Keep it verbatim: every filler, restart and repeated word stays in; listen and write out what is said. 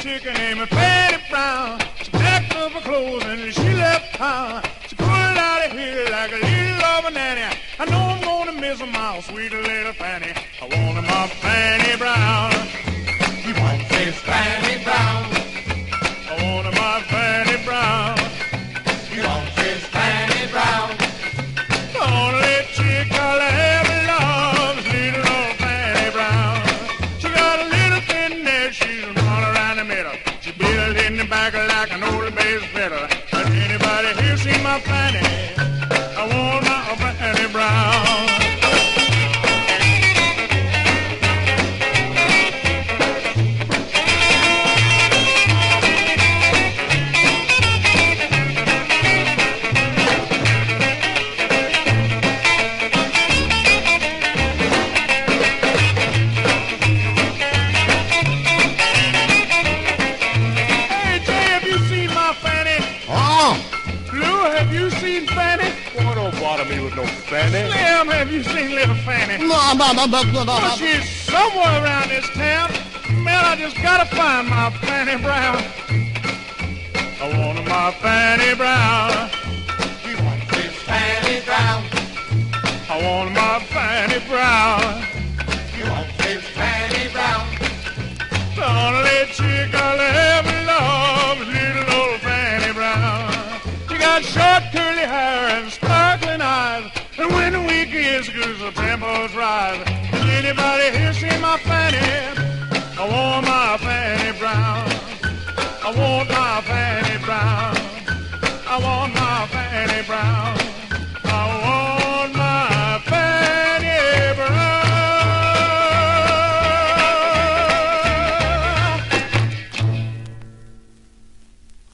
chicken named Fanny Brown. She packed up her clothes and she left town. She pulled out of here like a little of a nanny. I know I'm gonna miss my sweet little Fanny. I want my Fanny Brown. He wants his Fanny Brown. I want my Fanny Brown. He wants his Fanny Brown. The only chick I'll ever love is little old Fanny Brown. She got a little thin neck, she's all around the middle. She built in the back like an old bass fiddle. Has anybody here seen my Fanny? I want my Fanny Brown. Boy, don't bother me with no Fanny. Slim, have you seen little Fanny? No, no, no, no, no, no. Well, she's somewhere around this town. Man, I just gotta find my Fanny Brown. I want my Fanny Brown. He wants his Fanny Brown. I want my Fanny Brown. He wants his Fanny Brown. The only chick I'll ever love is little old Fanny Brown. She got short curly hair and sparkling eyes, and when the week is good, the temples rise. Has anybody here seen my Fanny? I want my Fanny Brown. I want my Fanny Brown. I want my Fanny Brown.